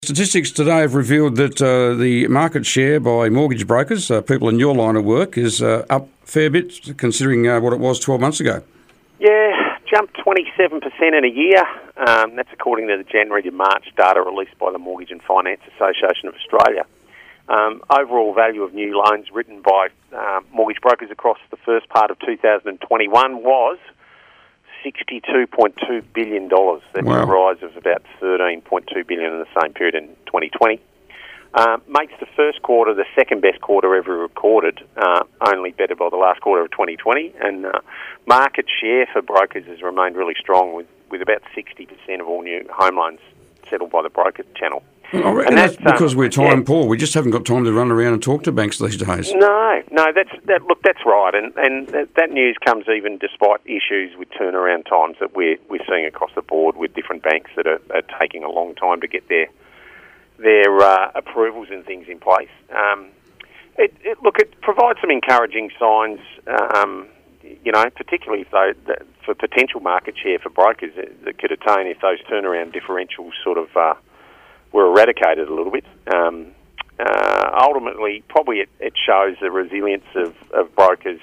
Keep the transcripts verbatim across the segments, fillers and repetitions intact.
Statistics today have revealed that uh, the market share by mortgage brokers, uh, people in your line of work, is uh, up a fair bit considering uh, what it was twelve months ago. Yeah, jumped twenty-seven percent in a year. Um, that's according to the January to March data released by the Mortgage and Finance Association of Australia. Um, overall value of new loans written by uh, mortgage brokers across the first part of two thousand twenty-one was sixty-two point two billion dollars. That's wow. a rise of about thirteen point two billion dollars in the same period in twenty twenty. Uh, makes the first quarter the second best quarter ever recorded, uh, only better by the last quarter of twenty twenty. And uh, market share for brokers has remained really strong, with, with about sixty percent of all new home loans settled by the broker channel. Well, I reckon and that's, that's because um, we're time yeah. poor. We just haven't got time to run around and talk to banks these days. No, no, that's that. Look, that's right, and and that, that news comes even despite issues with turnaround times that we're we're seeing across the board with different banks that are, are taking a long time to get their their uh, approvals and things in place. Um, it, it, look, it provides some encouraging signs, um, you know, particularly if they, that for potential market share for brokers that, that could attain if those turnaround differentials sort of uh, were eradicated a little bit. Um, uh, ultimately, probably it, it shows the resilience of, of brokers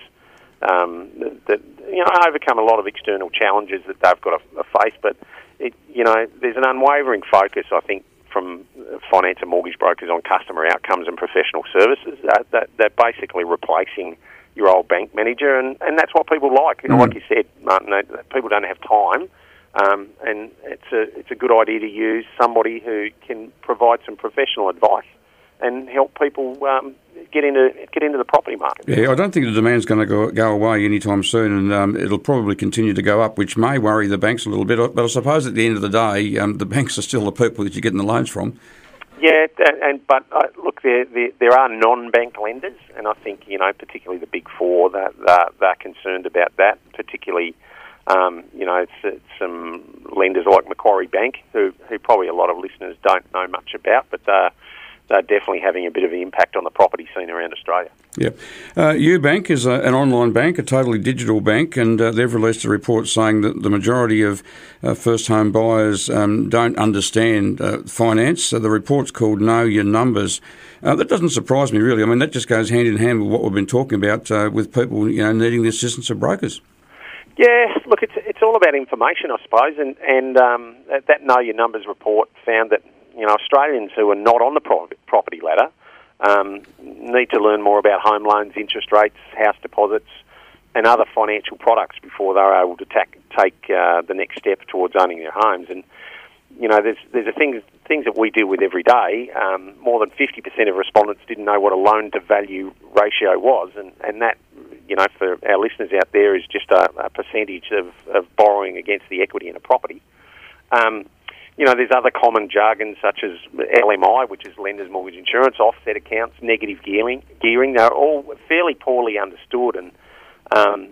um, that, that, you know, overcome a lot of external challenges that they've got to, to face, but, it, you know, there's an unwavering focus, I think, from finance and mortgage brokers on customer outcomes and professional services. Uh, that, they're basically replacing your old bank manager, and, and that's what people like. You know, Mm. like you said, Martin, they, people don't have time, um, and it's a it's a good idea to use somebody who can provide some professional advice and help people um, get into get into the property market. Yeah, I don't think the demand's going to go, go away anytime soon, and um, it'll probably continue to go up, which may worry the banks a little bit. But I suppose at the end of the day, um, the banks are still the people that you're getting the loans from. Yeah, and, and but uh, look, there, there there are non-bank lenders, and I think, you know, particularly the big four, that they're, they're concerned about that. Particularly, um, you know, it's, it's some lenders like Macquarie Bank, who who probably a lot of listeners don't know much about, but they're they're definitely having a bit of an impact on the property scene around Australia. Yeah. Uh, UBank is a, an online bank, a totally digital bank, and uh, they've released a report saying that the majority of uh, first home buyers um, don't understand uh, finance. So the report's called Know Your Numbers. Uh, that doesn't surprise me, really. I mean, that just goes hand in hand with what we've been talking about uh, with people, you know, needing the assistance of brokers. Yeah, look, it's it's all about information, I suppose, and, and um, that, that Know Your Numbers report found that, you know, Australians who are not on the pro- property ladder um, need to learn more about home loans, interest rates, house deposits, and other financial products before they're able to tack, take uh, the next step towards owning their homes. And, you know, there's there's a things things that we deal with every day. Um, more than fifty percent of respondents didn't know what a loan-to-value ratio was, and, and that, you know, for our listeners out there, is just a, a percentage of, of borrowing against the equity in a property. Um, You know, there's other common jargon such as L M I, which is Lenders Mortgage Insurance, offset accounts, negative gearing. Gearing, they're all fairly poorly understood, and um,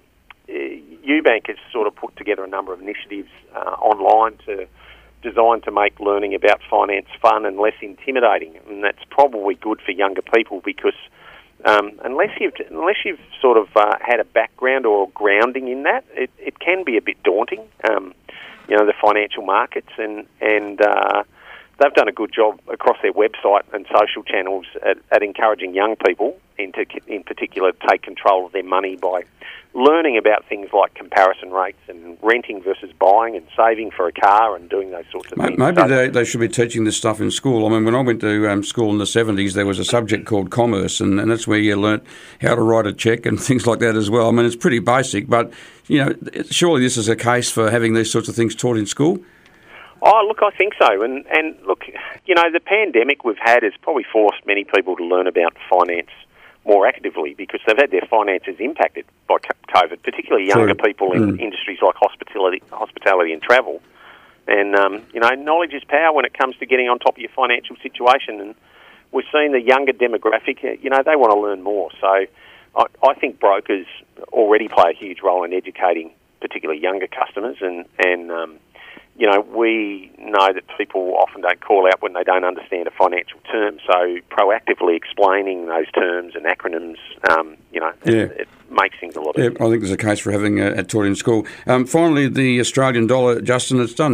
UBank has sort of put together a number of initiatives uh, online to designed to make learning about finance fun and less intimidating, and that's probably good for younger people because um, unless you've unless you've sort of uh, had a background or grounding in that, it, it can be a bit daunting. Um, you know, the financial markets, and, and uh, they've done a good job across their website and social channels at, at encouraging young people, into, in particular, to take control of their money by learning about things like comparison rates and renting versus buying and saving for a car and doing those sorts of Maybe things. Maybe so, they, they should be teaching this stuff in school. I mean, when I went to um, school in the seventies, there was a subject called commerce, and, and that's where you learnt how to write a cheque and things like that as well. I mean, it's pretty basic, but, you know, surely this is a case for having these sorts of things taught in school? Oh, look, I think so. And, and look, you know, the pandemic we've had has probably forced many people to learn about finance more actively because they've had their finances impacted by COVID, particularly younger True. people in mm. industries like hospitality, hospitality and travel. And, um, you know, knowledge is power when it comes to getting on top of your financial situation. And we're seeing the younger demographic, you know, they want to learn more. So I, I think brokers already play a huge role in educating particularly younger customers. And, and um, you know, we know that people often don't call out when they don't understand a financial term. So proactively explaining those terms and acronyms, um, you know, yeah. it, it makes things a lot yeah, easier. I think there's a case for having it taught in school. Um, finally, the Australian dollar, Justin, it's done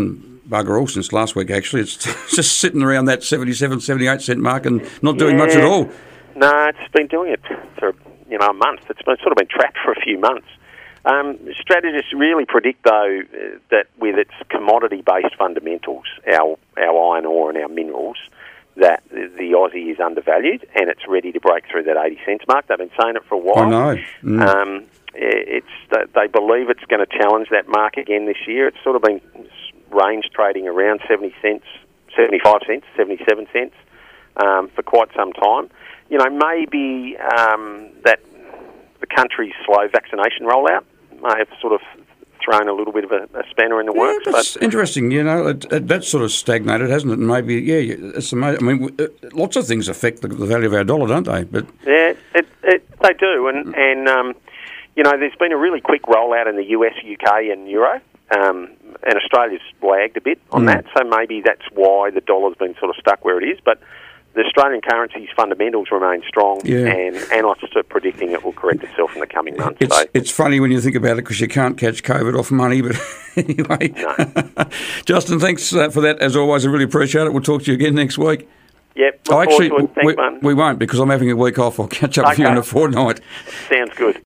bugger all since last week, actually. It's just sitting around that seventy-seven, seventy-eight cent mark and not doing yeah. much at all. No, it's been doing it for, you know, a month. It's been, sort of been trapped for a few months. Um, strategists really predict, though, uh, that with its commodity-based fundamentals, our, our iron ore and our minerals, that the Aussie is undervalued and it's ready to break through that eighty cents mark. They've been saying it for a while. I know. Mm. Um, it's they believe it's going to challenge that mark again this year. It's sort of been range trading around seventy cents, seventy-five cents, seventy-seven cents um, for quite some time. You know, maybe um, that the country's slow vaccination rollout may have sort of thrown a little bit of a, a spanner in the yeah, works. That's but interesting. You know, it, it, that's sort of stagnated, hasn't it? And maybe, yeah, it's amazing. I mean, lots of things affect the, the value of our dollar, don't they? But yeah, it, it, they do. And, and um, you know, there's been a really quick rollout in the U S, U K and Euro. Um, and Australia's lagged a bit on mm. that, so maybe that's why the dollar's been sort of stuck where it is. But the Australian currency's fundamentals remain strong, yeah. and analysts are predicting it will correct itself in the coming months. It's, so. it's funny when you think about it because you can't catch COVID off money, but anyway. No. Justin, thanks uh, for that. As always, I really appreciate it. We'll talk to you again next week. Yep, look oh, actually, forward to it. Thanks, we, we won't because I'm having a week off. I'll catch up okay. with you in a fortnight. Sounds good.